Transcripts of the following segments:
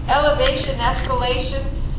elevation, escalation.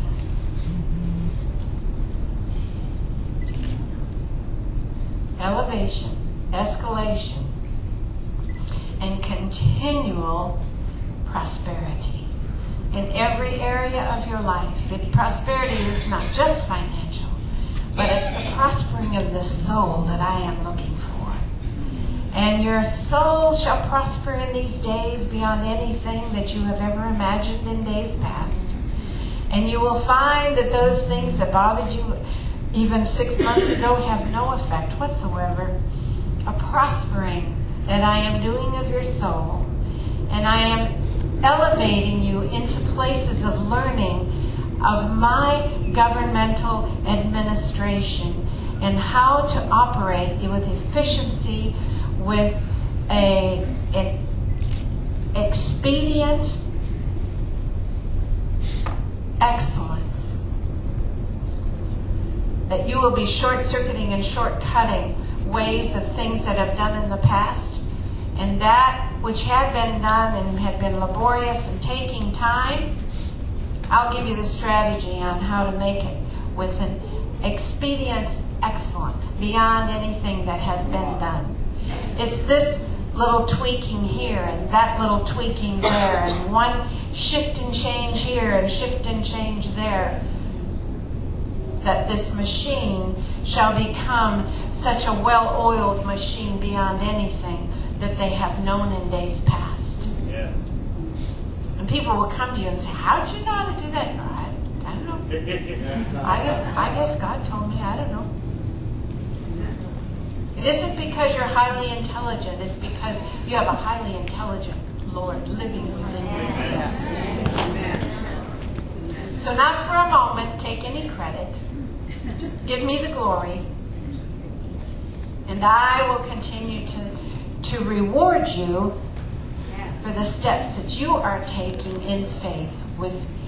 Elevation, escalation, and continual prosperity in every area of your life. And prosperity is not just financial, but it's the prospering of the soul that I am looking for. And your soul shall prosper in these days beyond anything that you have ever imagined in days past. And you will find that those things that bothered you even 6 months ago have no effect whatsoever. A prospering that I am doing of your soul. And I am elevating you into places of learning of my governmental administration and how to operate with efficiency, with an expedient excellence. That you will be short-circuiting and short-cutting ways of things that have done in the past, and that which had been done and had been laborious and taking time, I'll give you the strategy on how to make it with an expedient excellence beyond anything that has been done. It's this little tweaking here and that little tweaking there, and one shift and change here and shift and change there, that this machine shall become such a well-oiled machine beyond anything that they have known in days past. Yes. And people will come to you and say, how did you know how to do that? I don't know. I guess God told me. I don't know. It isn't because you're highly intelligent. It's because you have a highly intelligent Lord living within you. Yes. So not for a moment take any credit. Give me the glory. And I will continue to reward you for the steps that you are taking in faith with me.